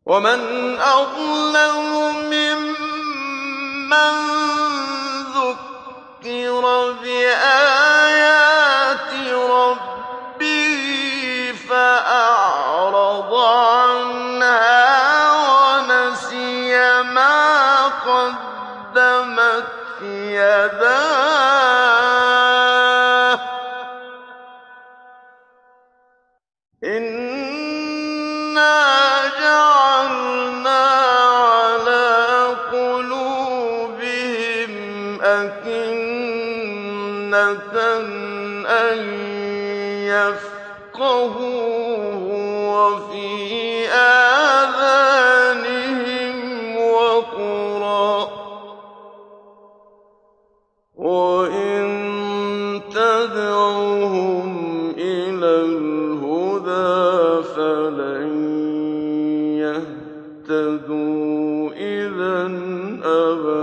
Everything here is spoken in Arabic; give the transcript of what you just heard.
ومن أظلم ممن ذكر بآيات ربه فأعرض عنها ونسي ما قدمت يداه إنا جعلنا على قلوبهم أكنة أن يفقهوه وفي آذانهم وقرا وإن تدعوهم إلى الهدى فلن يهتدوا إذًا أبدًا